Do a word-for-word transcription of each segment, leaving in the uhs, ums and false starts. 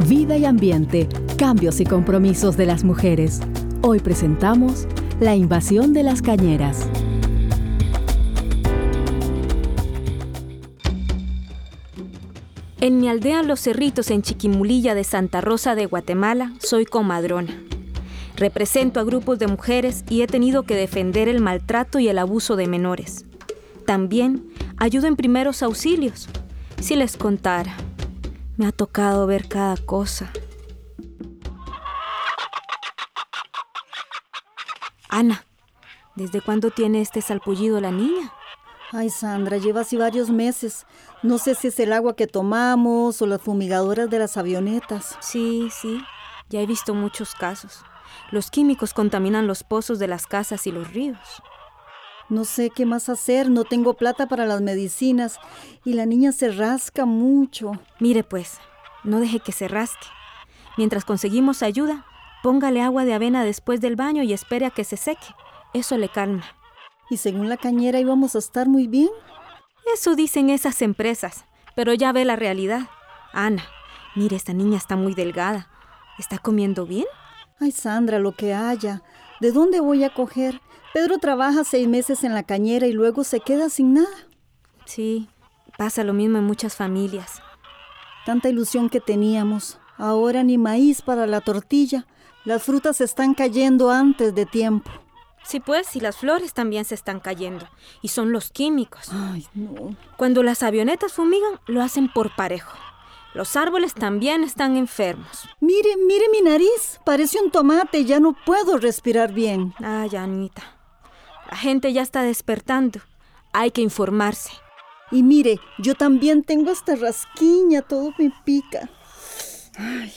Vida y ambiente, cambios y compromisos de las mujeres. Hoy presentamos la invasión de las cañeras. En mi aldea Los Cerritos, en Chiquimulilla de Santa Rosa de Guatemala, soy comadrona. Represento a grupos de mujeres y he tenido que defender el maltrato y el abuso de menores. También ayudo en primeros auxilios. Si les contara, me ha tocado ver cada cosa. Ana, ¿desde cuándo tiene este salpullido la niña? Ay, Sandra, lleva así varios meses. No sé si es el agua que tomamos o las fumigadoras de las avionetas. Sí, sí, ya he visto muchos casos. Los químicos contaminan los pozos de las casas y los ríos. No sé qué más hacer, no tengo plata para las medicinas y la niña se rasca mucho. Mire pues, no deje que se rasque. Mientras conseguimos ayuda, póngale agua de avena después del baño y espere a que se seque. Eso le calma. ¿Y según la cañera íbamos a estar muy bien? Eso dicen esas empresas, pero ya ve la realidad. Ana, mire, esta niña está muy delgada. ¿Está comiendo bien? Ay, Sandra, lo que haya. ¿De dónde voy a coger? Pedro trabaja seis meses en la cañera y luego se queda sin nada. Sí, pasa lo mismo en muchas familias. Tanta ilusión que teníamos. Ahora ni maíz para la tortilla. Las frutas se están cayendo antes de tiempo. Sí, pues, y las flores también se están cayendo. Y son los químicos. Ay, no. Cuando las avionetas fumigan, lo hacen por parejo. Los árboles también están enfermos. Mire, mire mi nariz. Parece un tomate. Ya no puedo respirar bien. Ay, Anita. La gente ya está despertando. Hay que informarse. Y mire, yo también tengo esta rasquiña. Todo me pica. Ay.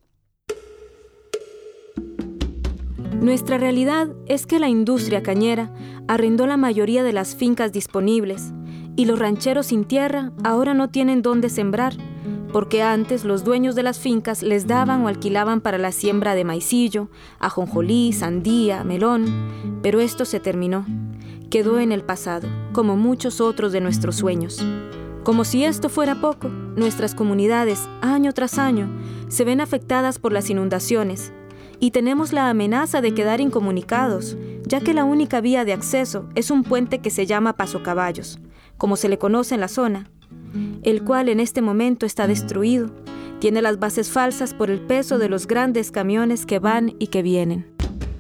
Nuestra realidad es que la industria cañera arrendó la mayoría de las fincas disponibles y los rancheros sin tierra ahora no tienen dónde sembrar, porque antes los dueños de las fincas les daban o alquilaban para la siembra de maicillo, ajonjolí, sandía, melón, pero esto se terminó. Quedó en el pasado, como muchos otros de nuestros sueños. Como si esto fuera poco, nuestras comunidades, año tras año, se ven afectadas por las inundaciones, y tenemos la amenaza de quedar incomunicados, ya que la única vía de acceso es un puente que se llama Pasocaballos, como se le conoce en la zona, el cual en este momento está destruido. Tiene las bases falsas por el peso de los grandes camiones que van y que vienen.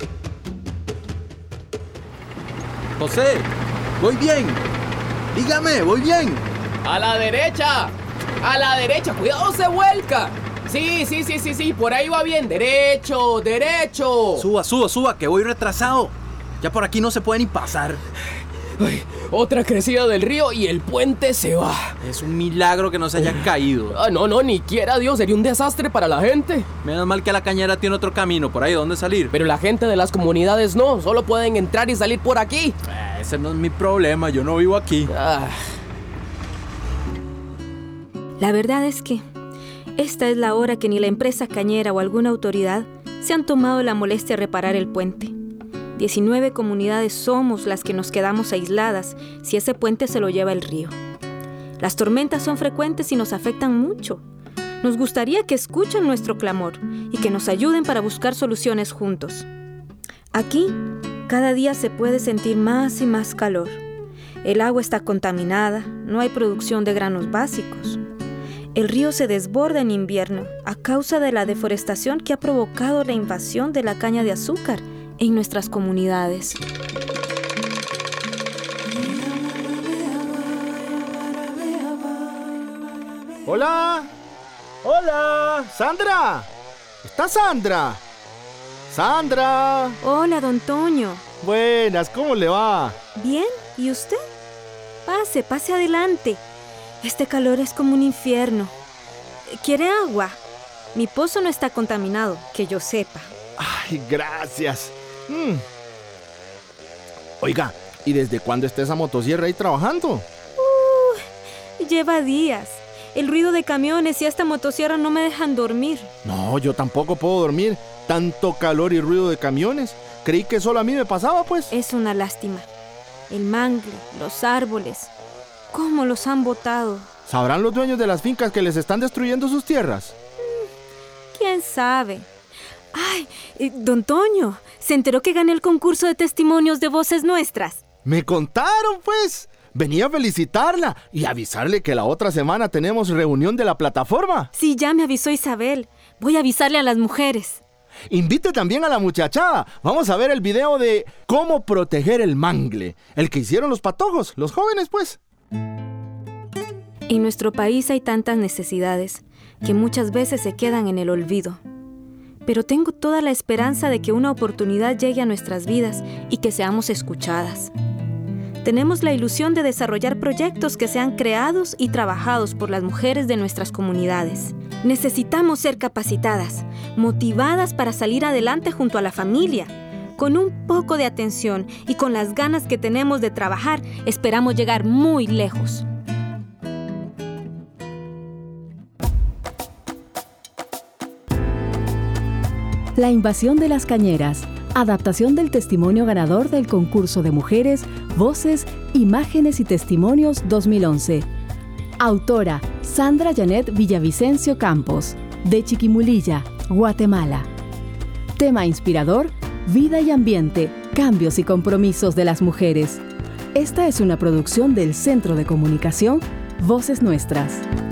José, voy bien. Dígame, voy bien. ¡A la derecha! ¡A la derecha! ¡Cuidado, se vuelca! Sí, sí, sí, sí, sí, por ahí va bien. Derecho, derecho. Suba, suba, suba, que voy retrasado. Ya por aquí no se puede ni pasar. Ay, otra crecida del río y el puente se va. Es un milagro que no se haya caído. Ah, no, no, ni quiera Dios, sería un desastre para la gente. Menos mal que la cañera tiene otro camino, por ahí donde salir. Pero la gente de las comunidades no, solo pueden entrar y salir por aquí. Eh, ese no es mi problema, yo no vivo aquí. Ah. La verdad es que esta es la hora que ni la empresa cañera o alguna autoridad se han tomado la molestia de reparar el puente. diecinueve comunidades somos las que nos quedamos aisladas si ese puente se lo lleva el río. Las tormentas son frecuentes y nos afectan mucho. Nos gustaría que escuchen nuestro clamor y que nos ayuden para buscar soluciones juntos. Aquí, cada día se puede sentir más y más calor. El agua está contaminada, no hay producción de granos básicos. El río se desborda en invierno a causa de la deforestación que ha provocado la invasión de la caña de azúcar en nuestras comunidades. ¡Hola! ¡Hola! ¡Sandra! ¿Está Sandra? ¡Sandra! Hola, don Toño. Buenas, ¿cómo le va? Bien, ¿y usted? Pase, pase adelante. Este calor es como un infierno. ¿Quiere agua? Mi pozo no está contaminado, que yo sepa. Ay, gracias. Mm. Oiga, ¿y desde cuándo está esa motosierra ahí trabajando? Uh, lleva días. El ruido de camiones y esta motosierra no me dejan dormir. No, yo tampoco puedo dormir. Tanto calor y ruido de camiones. Creí que solo a mí me pasaba, pues. Es una lástima. El mangle, los árboles, ¿cómo los han botado? ¿Sabrán los dueños de las fincas que les están destruyendo sus tierras? ¿Quién sabe? Ay, eh, don Toño, ¿se enteró que gané el concurso de testimonios de Voces Nuestras? Me contaron, pues. Venía a felicitarla y avisarle que la otra semana tenemos reunión de la plataforma. Sí, ya me avisó Isabel. Voy a avisarle a las mujeres. Invite también a la muchachada. Vamos a ver el video de cómo proteger el mangle. El que hicieron los patojos, los jóvenes, pues. En nuestro país hay tantas necesidades que muchas veces se quedan en el olvido. Pero tengo toda la esperanza de que una oportunidad llegue a nuestras vidas y que seamos escuchadas. Tenemos la ilusión de desarrollar proyectos que sean creados y trabajados por las mujeres de nuestras comunidades. Necesitamos ser capacitadas, motivadas para salir adelante junto a la familia. Con un poco de atención y con las ganas que tenemos de trabajar, esperamos llegar muy lejos. La invasión de las cañeras. Adaptación del testimonio ganador del concurso de mujeres, Voces, Imágenes y Testimonios dos mil once. Autora, Sandra Janet Villavicencio Campos, de Chiquimulilla, Guatemala. Tema inspirador, vida y ambiente, cambios y compromisos de las mujeres. Esta es una producción del Centro de Comunicación Voces Nuestras.